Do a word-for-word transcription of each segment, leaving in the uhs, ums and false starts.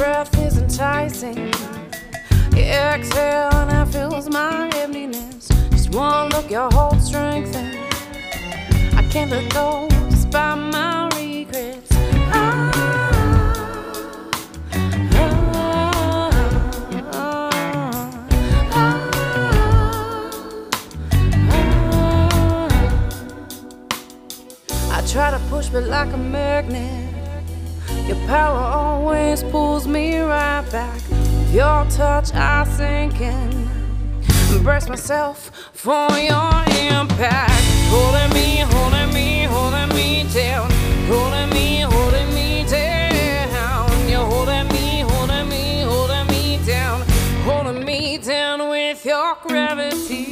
breath is enticing. You exhale and it fills my emptiness. Just one look, your whole strength and I can't let go despite my regrets. Ah, I try to push but like a magnet, your power always pulls me right back. With your touch I sink in, embrace myself for your impact. Holding me, holding me, holding me down. Holding me, holding me down. You're holding me, holding me, holding me down. Holding me down with your gravity.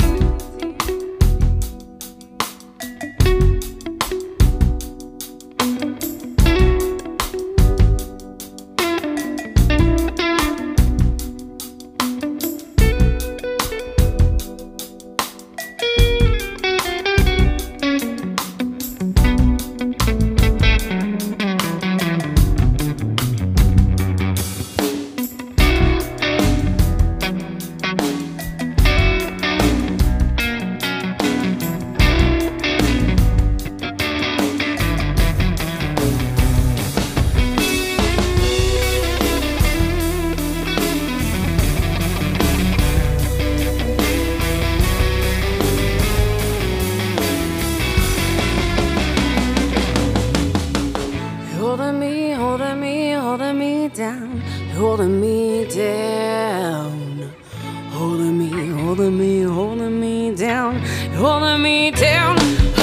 Holding me, holding me, holding me down. Holding me down. Holding me, holding me, holding me down. Holding me down.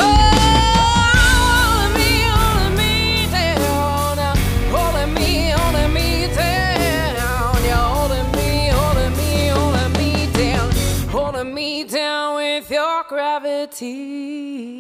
Holding me, holding me down. Holding me, holding me down. You're holding me, holding me, holding me down. Holding me down with your gravity.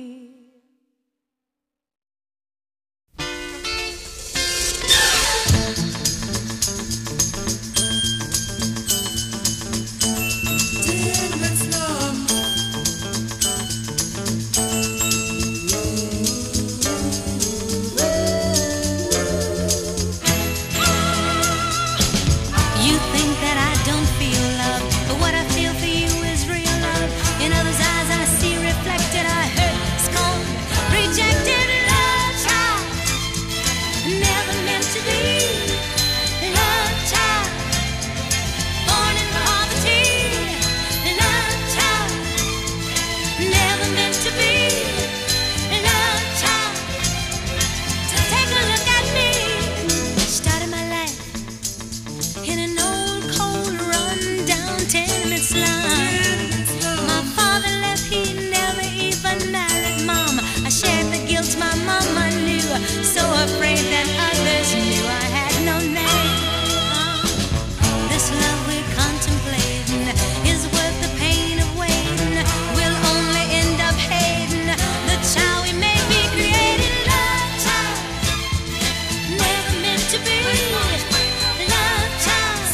So afraid that others knew I had no name. This love we're contemplating is worth the pain of waiting. We'll only end up hating the child we may be creating. Love child, never meant to be. Love child,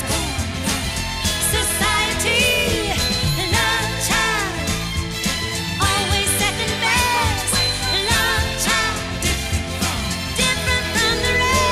society. Love child, always second best. Love child, different from the rest.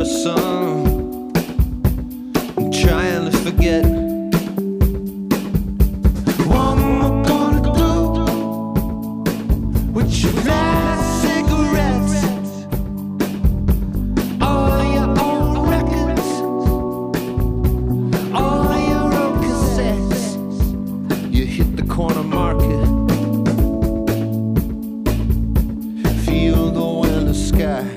sun. I'm trying to forget. What am I gonna do with your last cigarettes? All your old records, all your old cassettes. You hit the corner market, feel the winter sky.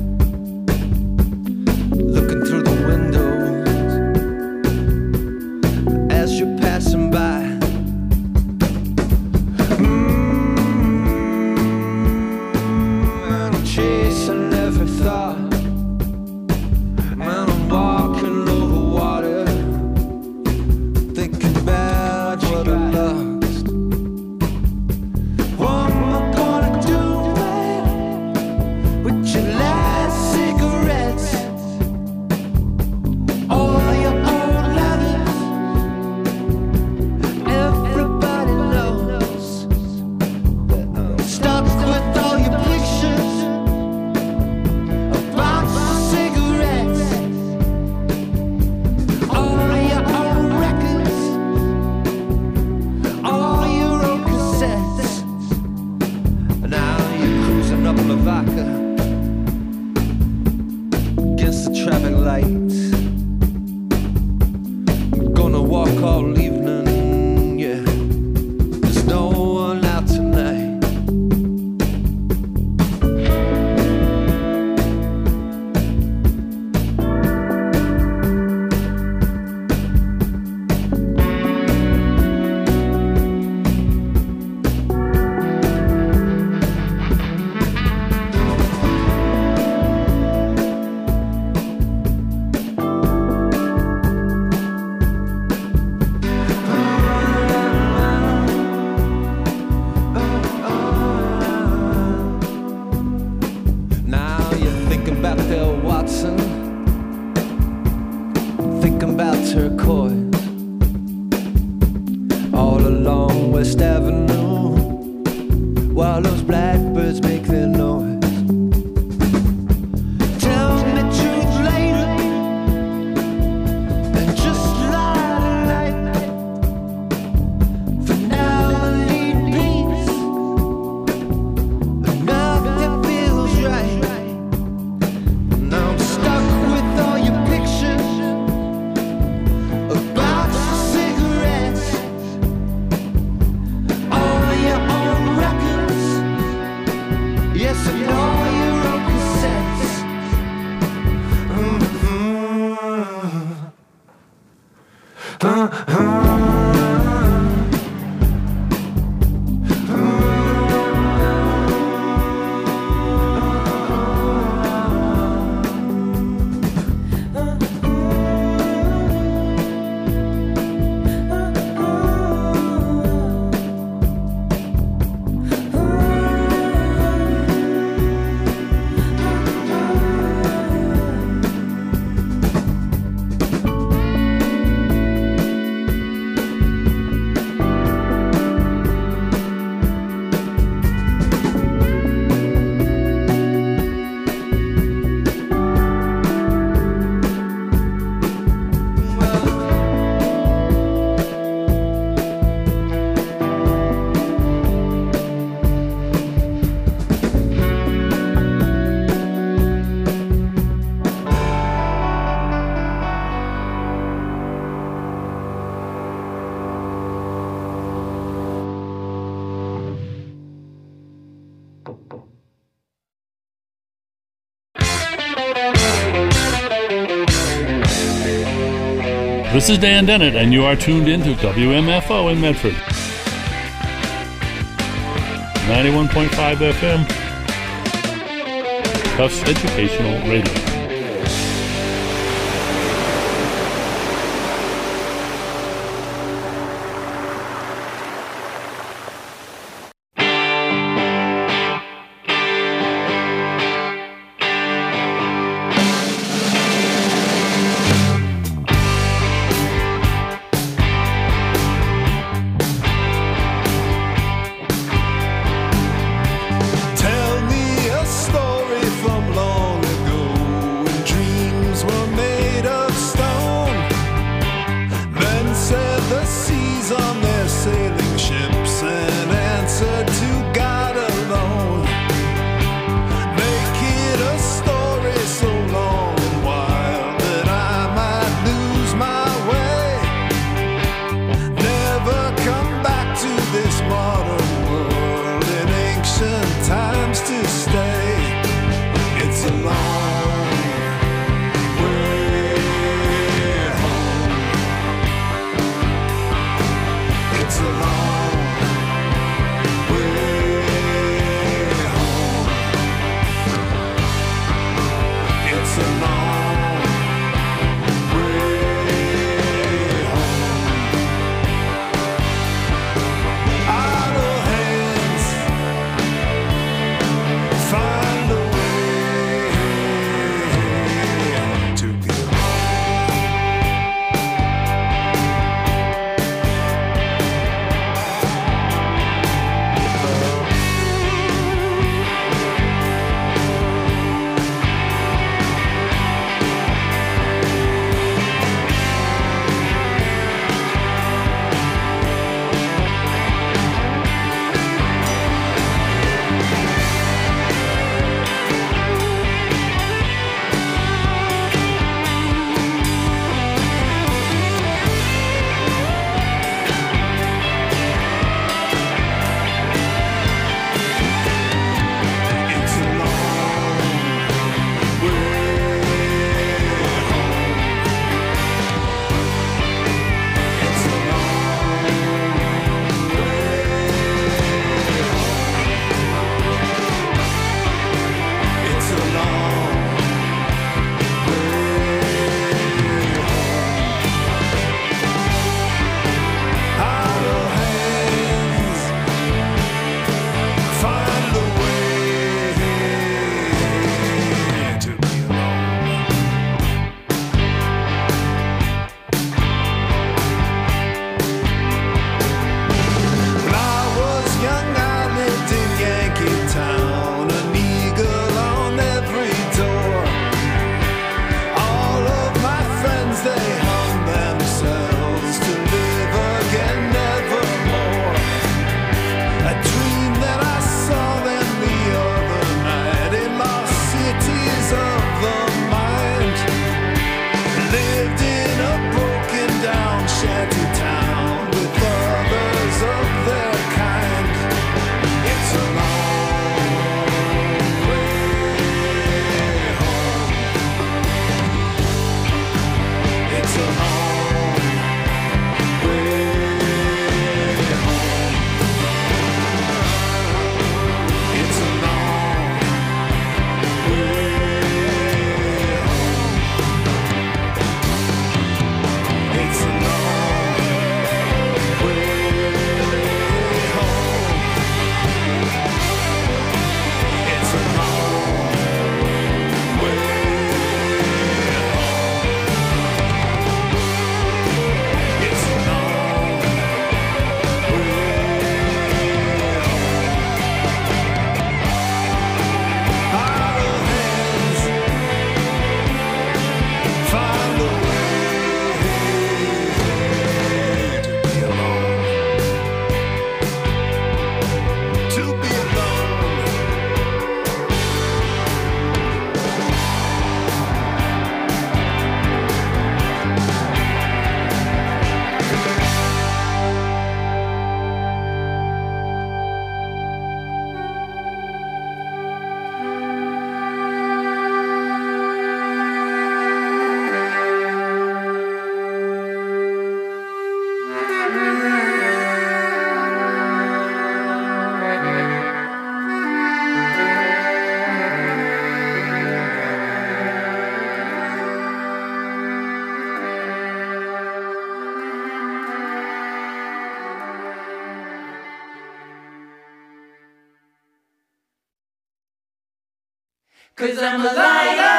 This is Dan Dennett, and you are tuned in to W M F O in Medford. ninety-one point five F M. Tufts Educational Radio. Tell me a story from long ago. 'cause I'm a liar.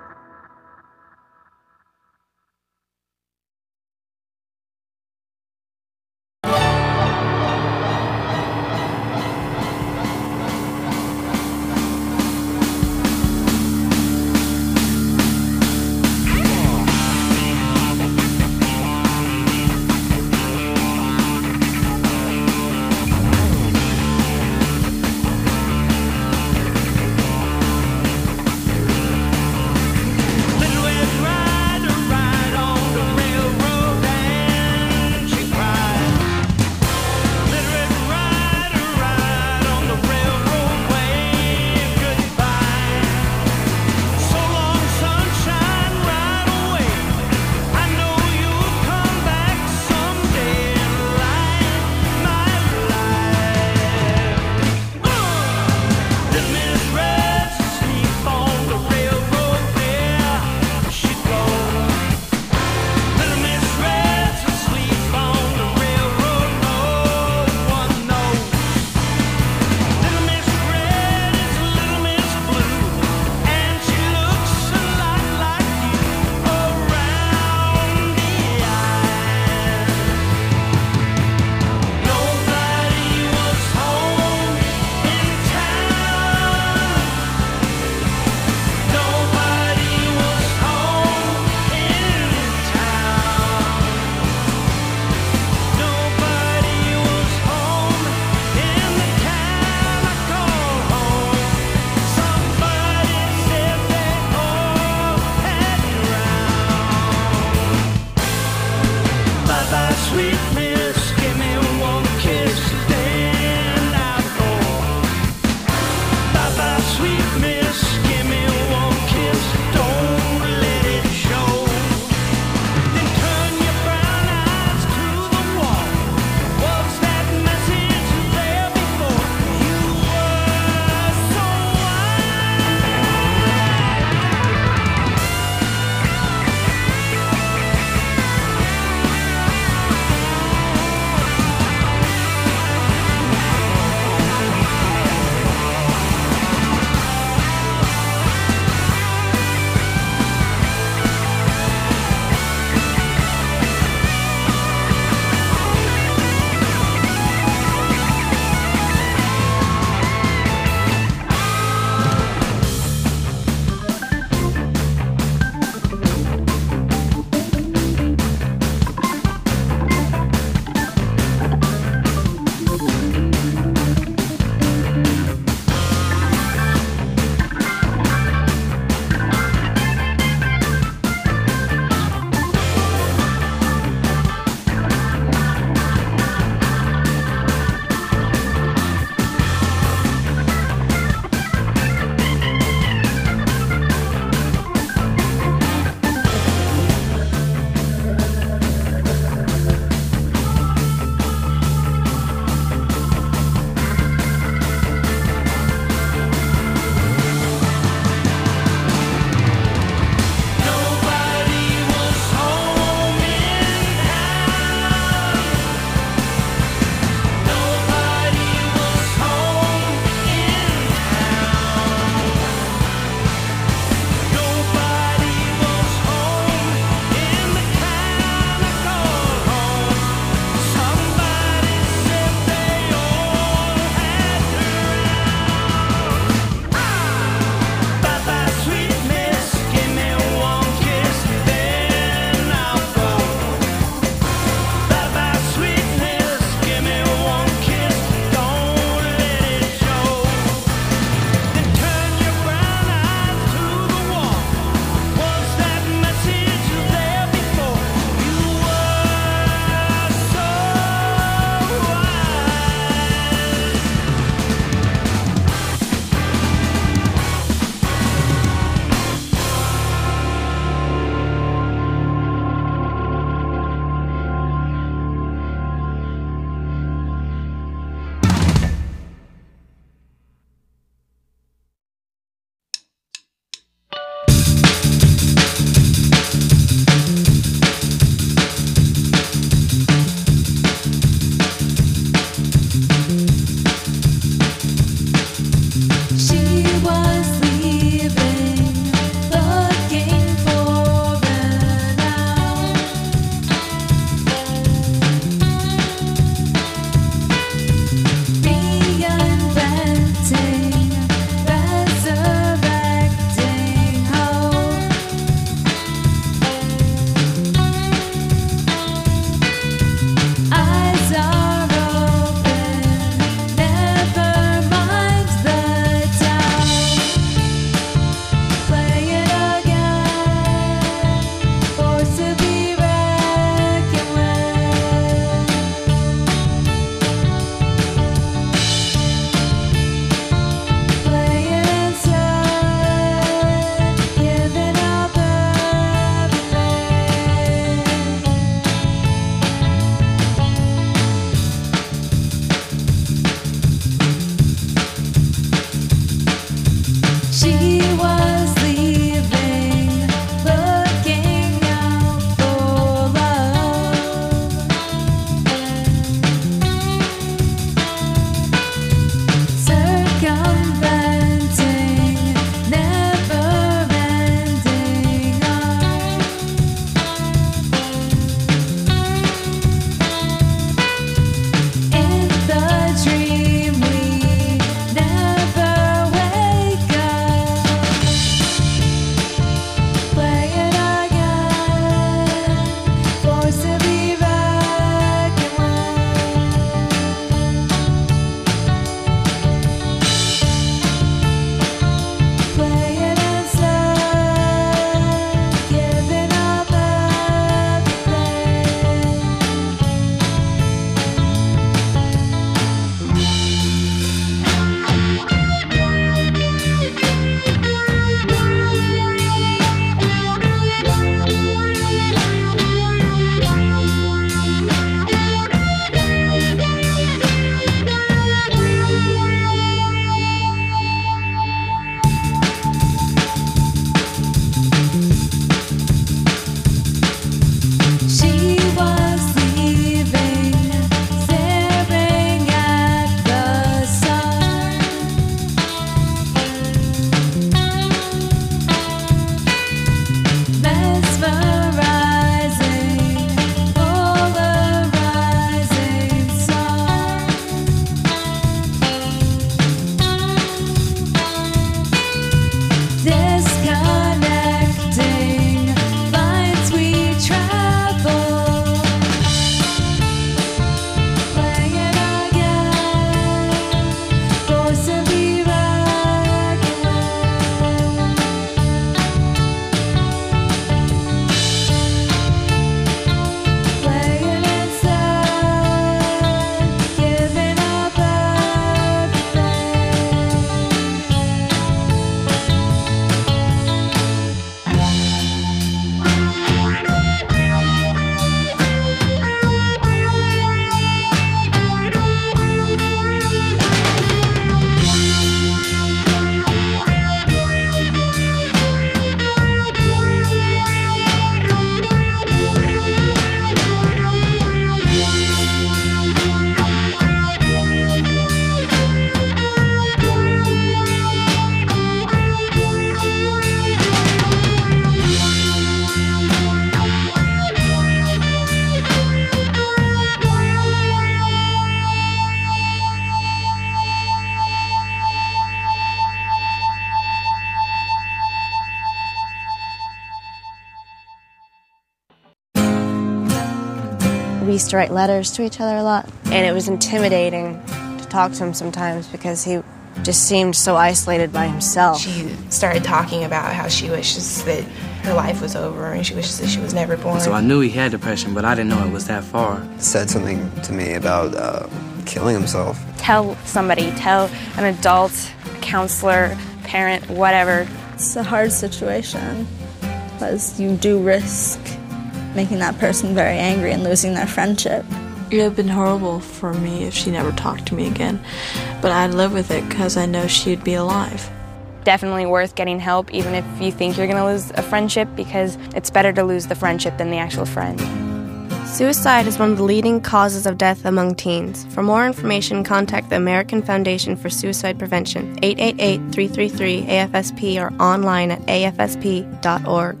We used to write letters to each other a lot, and it was intimidating to talk to him sometimes because he just seemed so isolated by himself. She started talking about how she wishes that her life was over and she wishes that she was never born. So I knew he had depression, but I didn't know it was that far. Said something to me about uh, killing himself. Tell somebody, tell an adult, a counselor, parent, whatever. It's a hard situation because you do risk making that person very angry and losing their friendship. It would have been horrible for me if she never talked to me again, but I'd live with it because I know she'd be alive. Definitely worth getting help, even if you think you're going to lose a friendship, because it's better to lose the friendship than the actual friend. Suicide is one of the leading causes of death among teens. For more information, contact the American Foundation for Suicide Prevention, eight eight eight, three three three, A F S P, or online at A F S P dot org.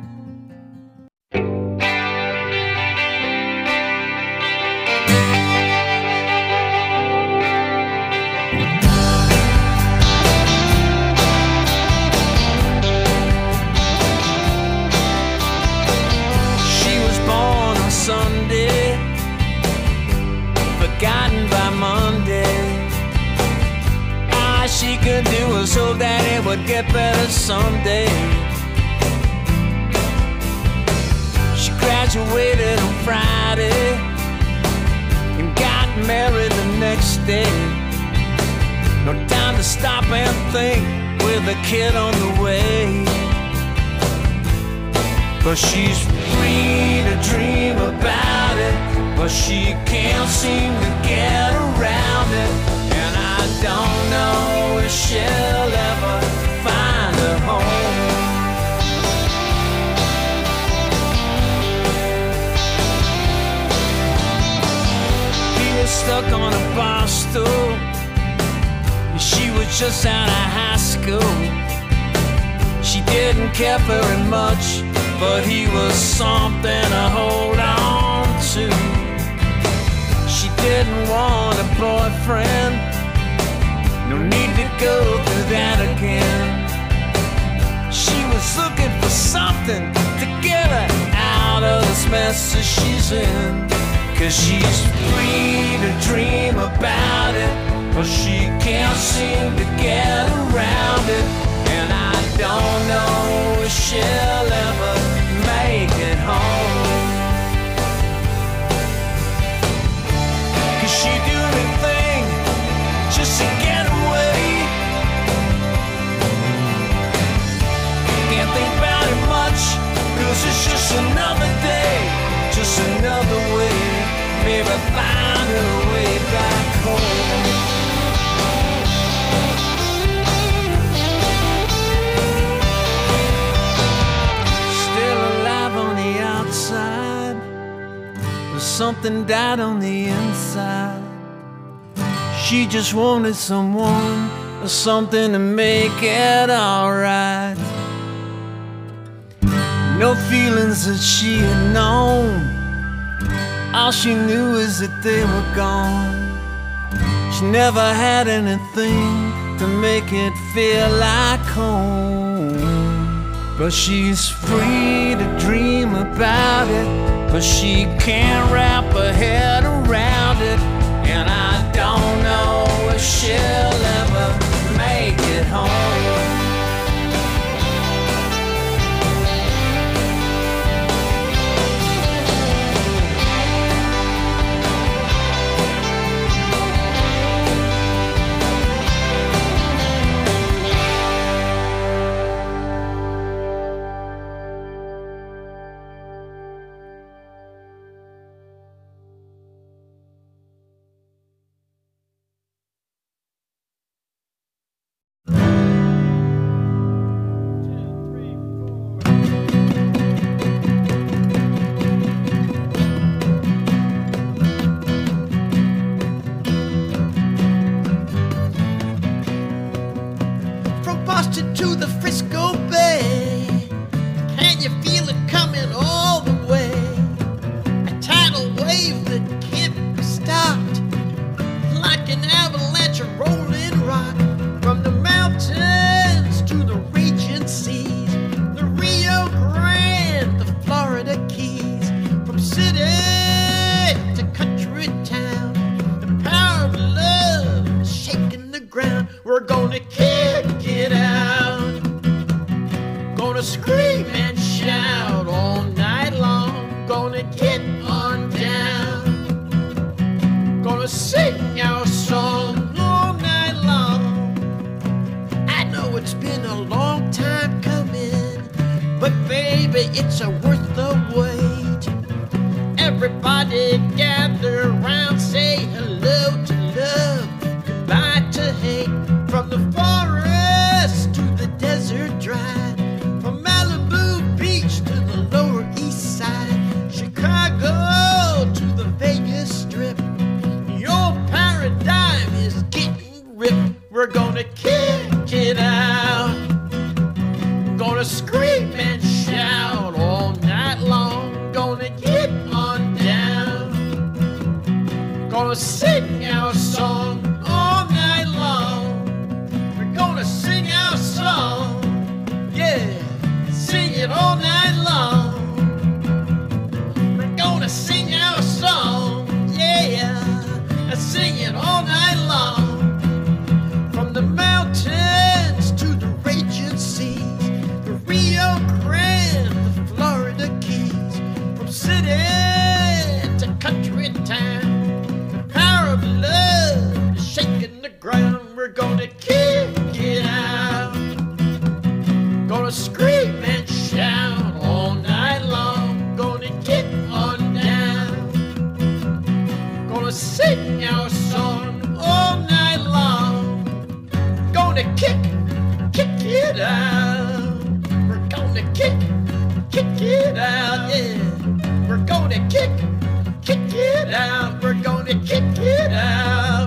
Forgotten by Monday. All she could do was hope that it would get better someday. She graduated on Friday and got married the next day. No time to stop and think with a kid on the way. But she's free to dream about it, but she can't seem to get around it. And I don't know if she'll ever find a home. He was stuck on a bar stool, and she was just out of high school. She didn't care very much, but he was something to hold on to. She didn't want a boyfriend, no need to go through that again. She was looking for something to get her out of this mess that she's in. Cause she's free to dream about it, but she can't seem to get around it. And I don't know if she'll ever make it home. Cause she'd do anything just to get away. Can't think about it much, cause it's just another day, just another way, maybe find her way back home. But something died on the inside. She just wanted someone or something to make it alright. No feelings that she had known, all she knew is that they were gone. She never had anything to make it feel like home. But she's free to dream about it, but she can't wrap her head around it. And I don't know if she'll ever make it home. To the Frisco Bay, can you feel it coming all the way? A tidal wave that can't be stopped, like an avalanche of rolling rock. From the mountains to the raging seas, the Rio Grande, the Florida Keys. From city shout all night long. Gonna get on down. Gonna sing our song all night long. I know it's been a long time coming, but baby, it's a worth the wait. Everybody gather around, say hello to love, goodbye to hate. From the forest to the desert dry, from Malibu Beach to the Lower East Side, Chicago to the Vegas Strip, your paradigm is getting ripped. We're gonna kick it out, gonna scream and shout all night long. Gonna get on down, gonna sing our song all night long. We're gonna sing our song, yeah, sing it all night long. We're gonna sing our song, yeah, sing it all night long. From the mountains to the raging seas, the Rio Grande, the Florida Keys, from city to country town, the power of love is shaking the ground. We're gonna kick it out, gonna scream and shout all night long. Gonna get on down, gonna sing our song all night long. Gonna kick, kick it out. We're gonna kick, kick it out, yeah. We're gonna kick, kick it out. We're gonna kick it out.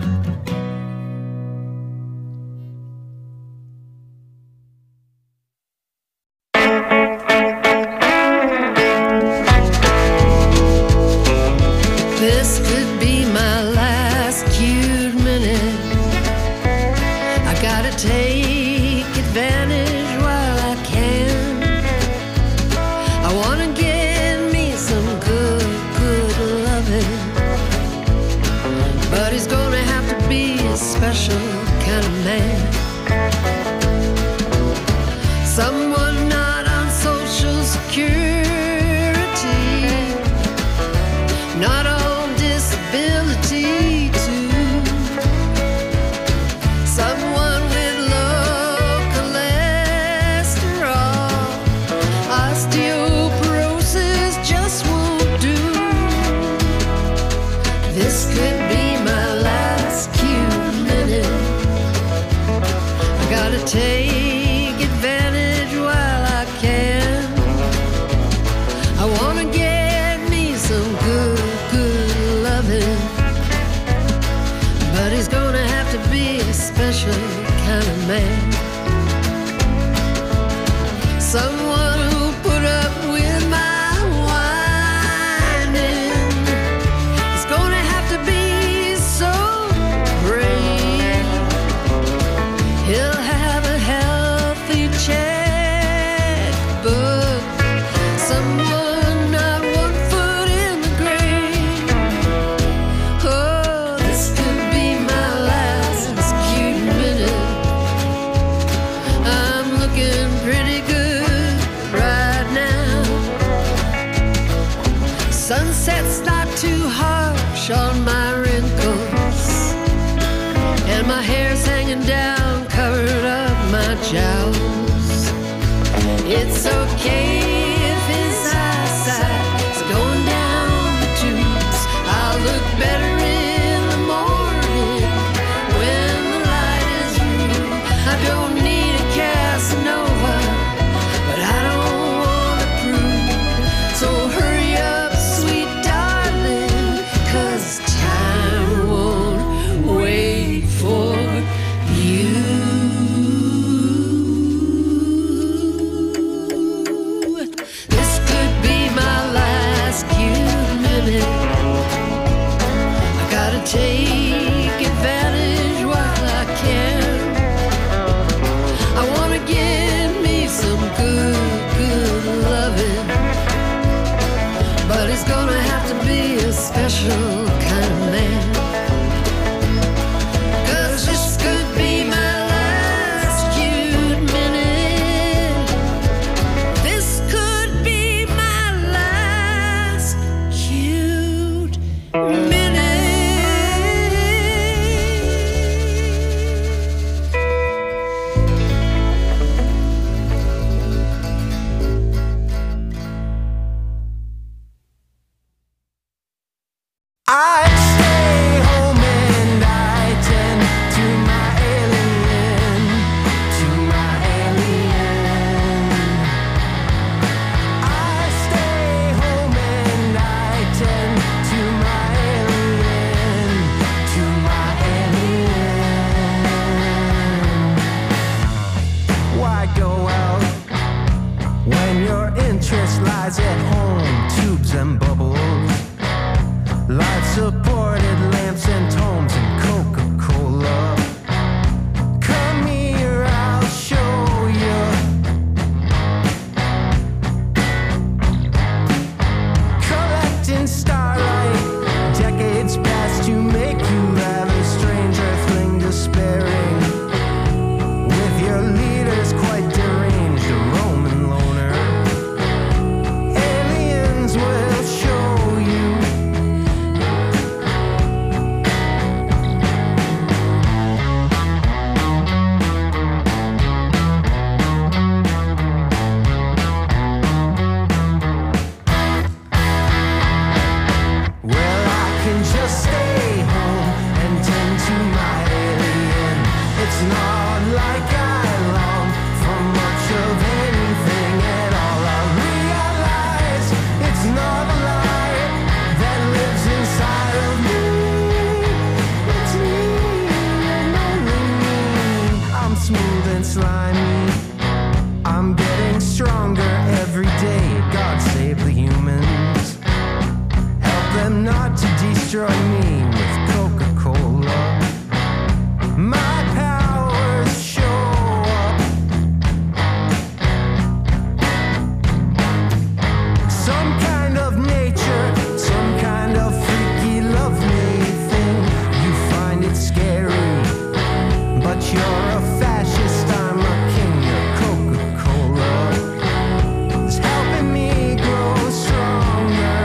This could be my last cute minute. I gotta take advantage while I can. I wanna get me some good, good loving, but he's gonna have to be a special kind of man. Someone not on Social Security, not on disability too. Someone with low cholesterol, osteoporosis just won't do. This could be my last cute minute. I gotta take advantage while I can. I wanna get me some good, good loving, but he's gonna have to be a special kind of man. Someone who'll put up with my whining. He's gonna have to be so brave. He'll have a healthy checkbook. Someone not one foot in the grave. Oh, this could be my last cute minute. I'm looking pretty good right now. Sunset's not too harsh on my wrinkles, and my hair's hanging down, covered up my jowls. It's okay if his eyesight is going down the tubes. I'll look better in the morning when the light is through. I don't need a Casanova, but I don't want to prove. So hurry up, sweet darling, 'cause time won't wait for you. This could be my last cute minute. I gotta take advantage while I can. I wanna get me some good, good loving, but he's gonna have to be a special kind of man. 'Cause this could be my last cute minute. This could be supplies at home, tubes and bubbles, life-supported lamps and tomes and Coca-Cola. Come here, I'll show you. Collecting starlight, decades past to make you have a strange earthling despairing. With your leaders quite deranged, a Roman loner. Aliens will show you. Well, I can just stay home and tend to my alien. It's not like I long for much of anything at all. I realize it's not a lie that lives inside of me. It's me and only me. I'm smooth and slimy. I'm getting stronger every day. God save the humans. Help them not to destroy me with Coca-Cola. My powers show up. Some kind of nature, some kind of freaky, lovely thing. You find it scary, but you're a fascist, I'm a king. Your Coca-Cola is helping me grow stronger.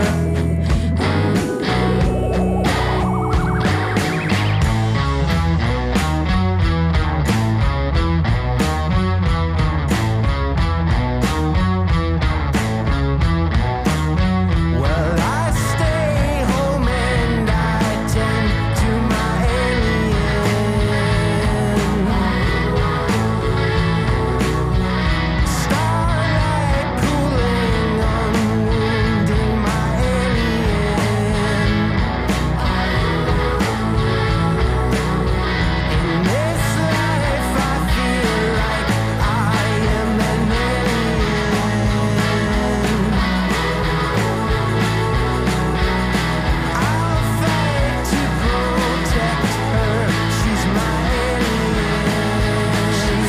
Well, I stay home and I tend to my alien. Starlight cooling, unwounding my alien. In this life I feel like I am an alien. I'll fight to protect her. She's my alien.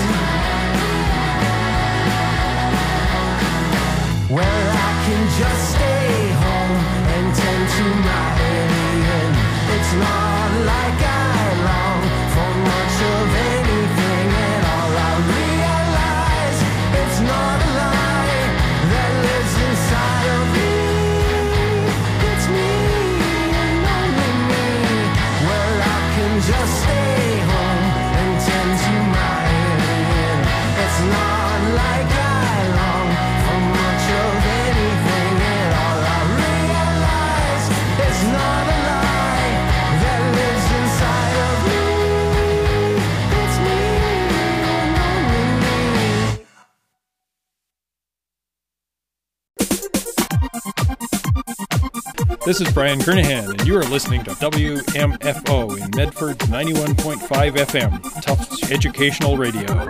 Well, I can just stay home and tend to my alien. It's not like I long for much of anything at all. I realize it's not a lie that lives inside of me. It's me and only me. Well, I can just stay home and tend to my alien. It's not like I long for much of anything at all. I realize it's not a lie that lives inside of me. It's me and only me. This is Brian Kernahan, and you are listening to W M F O in Medford's ninety-one point five F M, Tufts Educational Radio.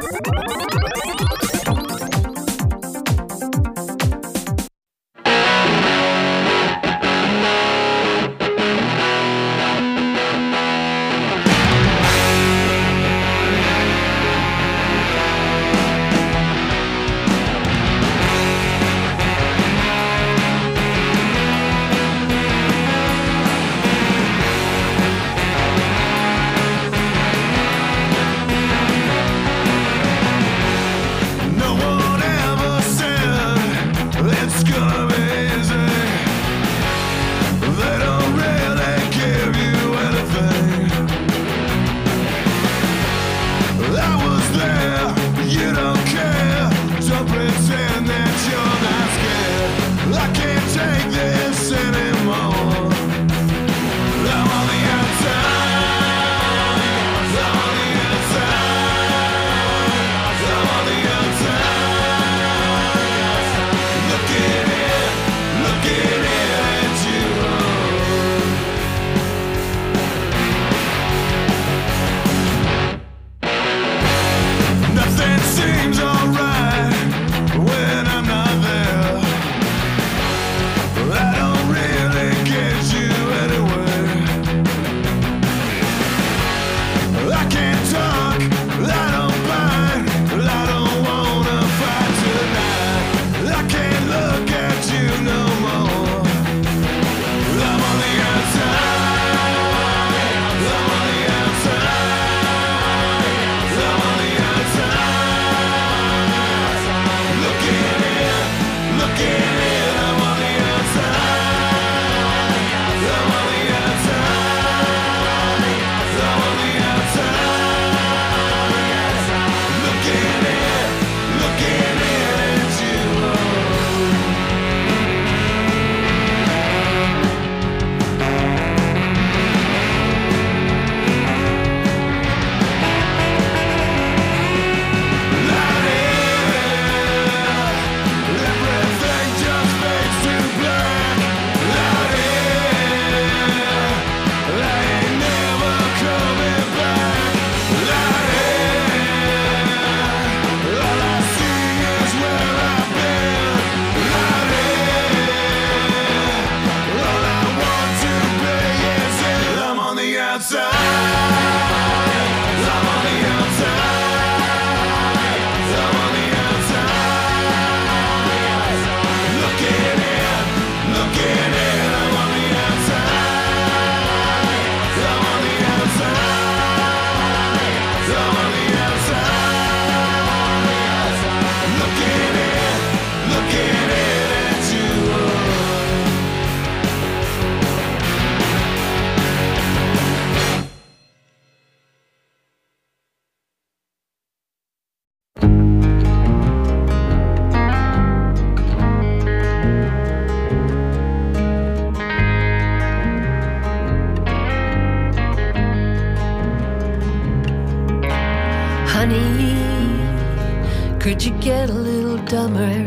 Could you get a little dumber?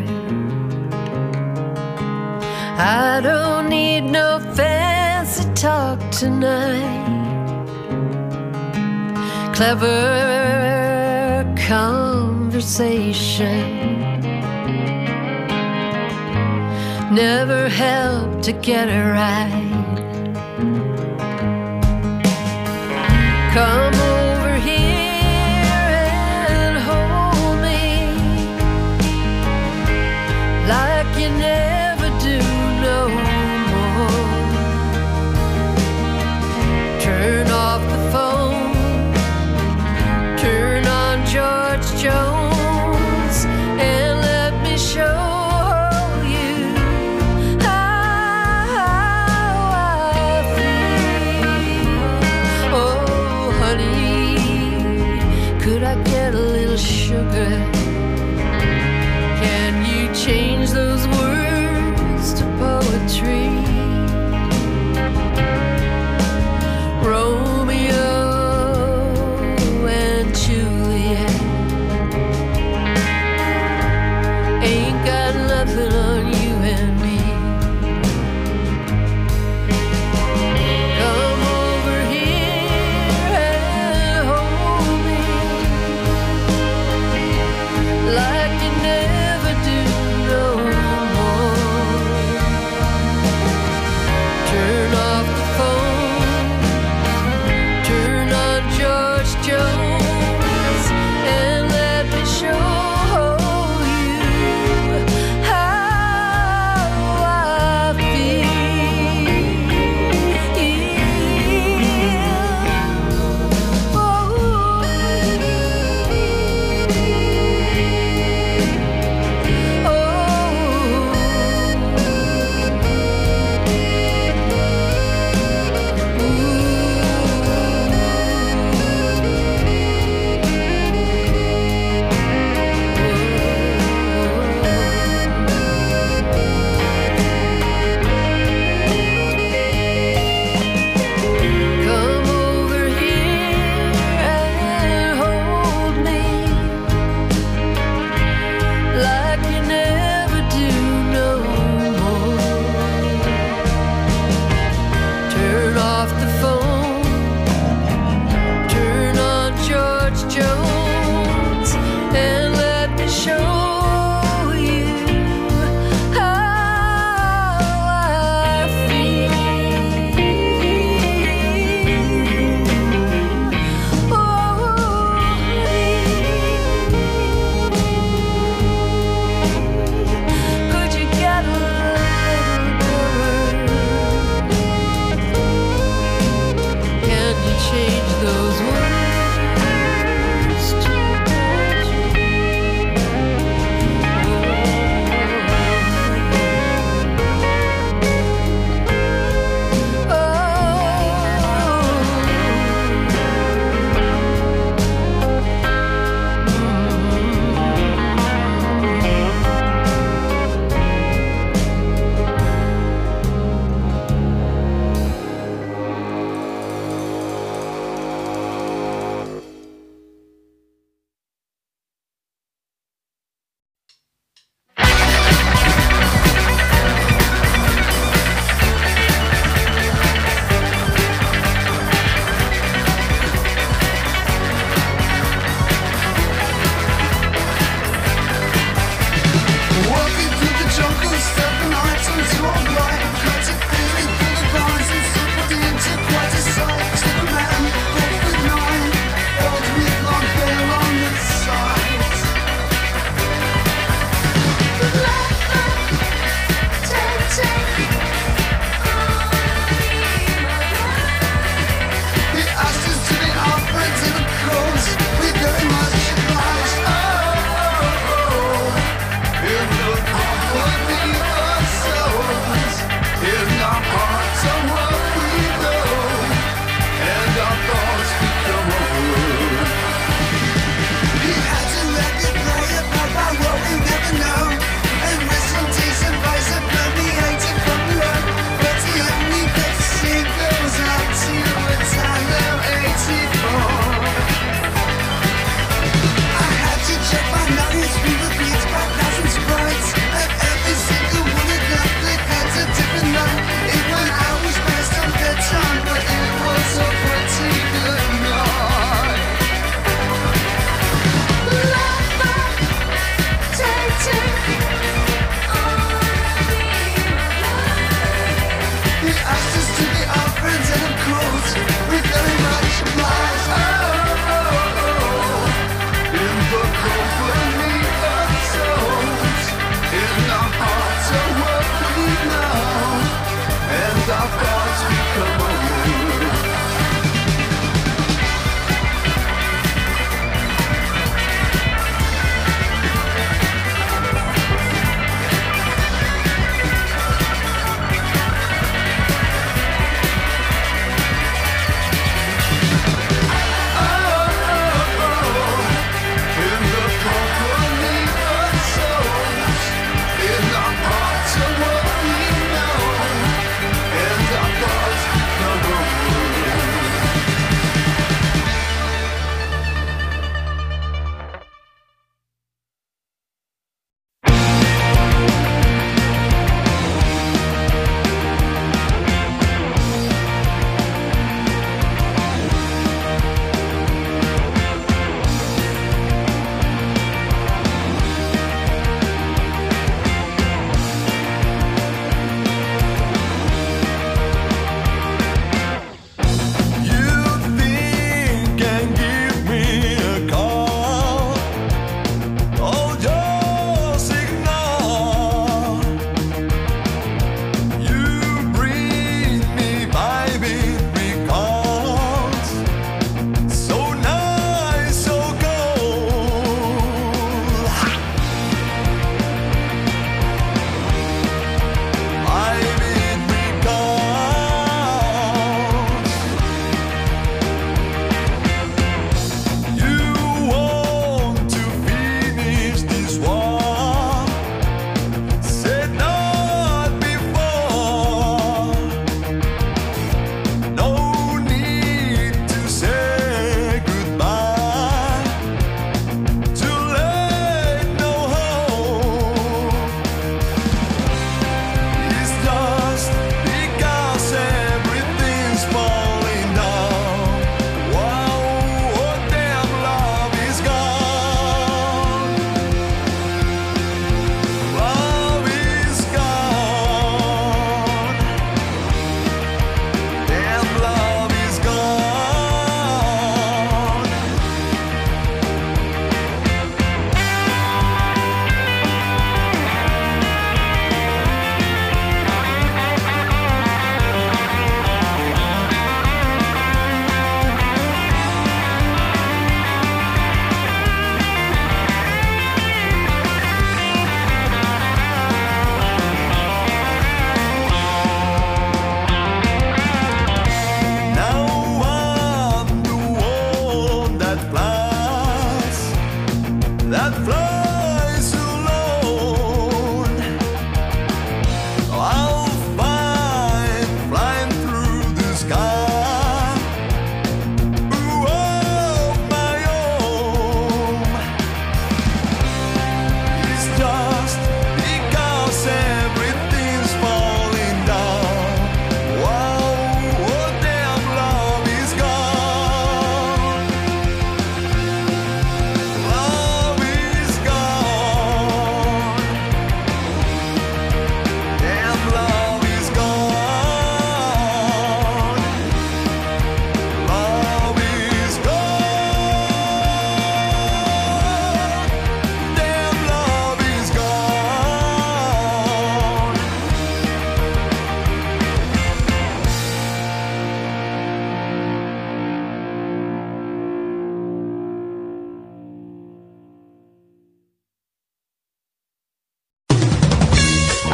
I don't need no fancy talk tonight. Clever conversation never helped to get it right. Come over here and hold me like you never do no more. Turn off the phone, turn on George Jones, and let me show you how I feel. Oh, honey, could I get a little sugar? Can you change those words to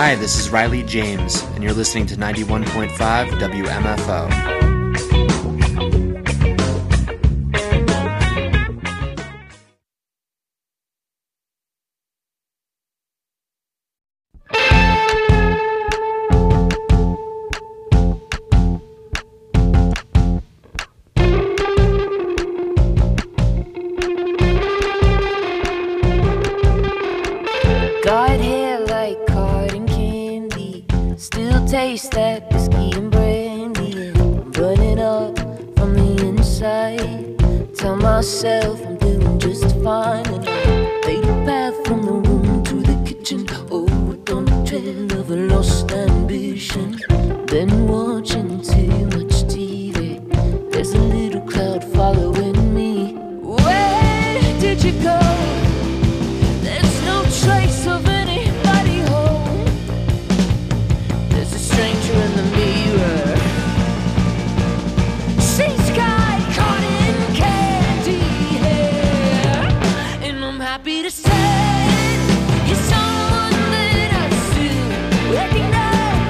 Hi, this is Riley James, and you're listening to ninety-one point five W M F O. Got hair like cotton candy, still taste that whiskey and brandy. I'm burning up from the inside. Tell myself I'm doing just fine, and I made a path from the room to the kitchen. Oh, on the trail of a lost ambition.